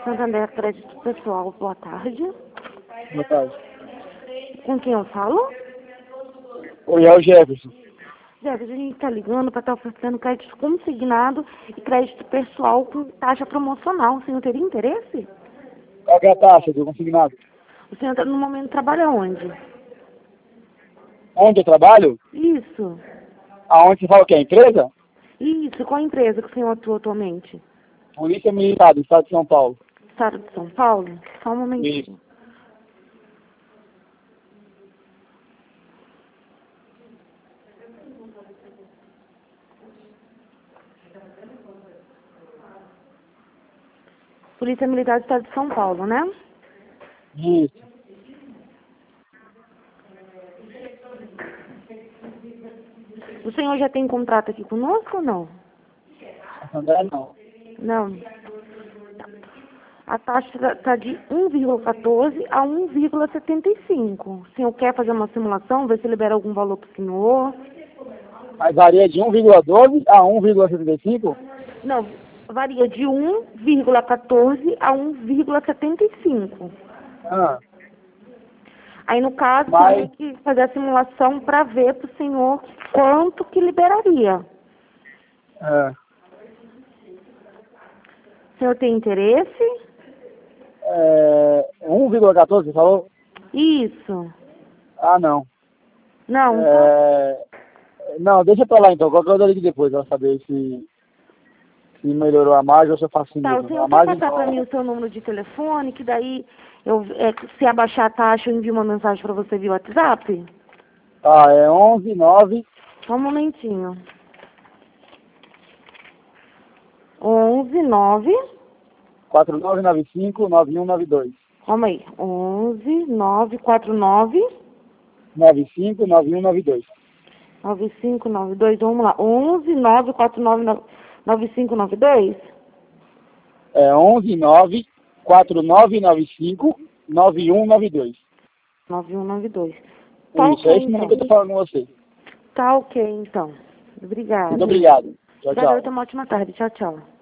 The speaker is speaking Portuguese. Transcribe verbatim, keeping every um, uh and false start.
Santander Crédito Pessoal, boa tarde. Boa tarde. Com quem eu falo? Oi, é o Jefferson. Jefferson, a gente está ligando para estar oferecendo crédito consignado e crédito pessoal com taxa promocional. O senhor teria interesse? Qual que é a taxa do consignado? O senhor tá, no momento trabalha onde? Onde eu trabalho? Isso. Aonde você fala que é a empresa? Isso. Qual a empresa que o senhor atua atualmente? Polícia Militar do Estado de São Paulo. Estado de São Paulo? Só um momentinho. Isso. Polícia Militar do Estado de São Paulo, né? Isso. O senhor já tem contrato aqui conosco ou não? Santander não. Não. A taxa está de um vírgula quatorze a um vírgula setenta e cinco. O senhor quer fazer uma simulação, ver se libera algum valor para o senhor? Mas varia de um vírgula doze a um vírgula setenta e cinco? Não, varia de um vírgula quatorze a um vírgula setenta e cinco. Ah, Aí, no caso, Mas- teria que fazer a simulação para ver para o senhor quanto que liberaria. é. O senhor tem interesse? É, um vírgula quatorze, você falou? Isso. Ah, não. Não, É, não, deixa pra lá então. Qualquer coisa eu ligo depois pra saber se, se melhorou a margem ou se eu faço assim tá, o mesmo. senhor A quer margem passar para mim não... o seu número de telefone, que daí, eu, é, se abaixar a taxa, eu envio uma mensagem para você via WhatsApp? Tá, é onze nove Só um momentinho. onze nove, quatro nove nove cinco nove um nove dois. calma aí, onze nove quatro nove nove cinco nove um nove dois. nove cinco nove dois, vamos lá, onze nove quatro nove nove cinco nove dois? É onze nove quatro nove nove cinco nove um nove dois. nove um nove dois. Tá Isso, é ok, esse número que eu tô então. falando com você. Tá ok, então. Obrigada. Muito obrigado. Tchau, Obrigada, tchau. tenha uma ótima tarde. Tchau, tchau.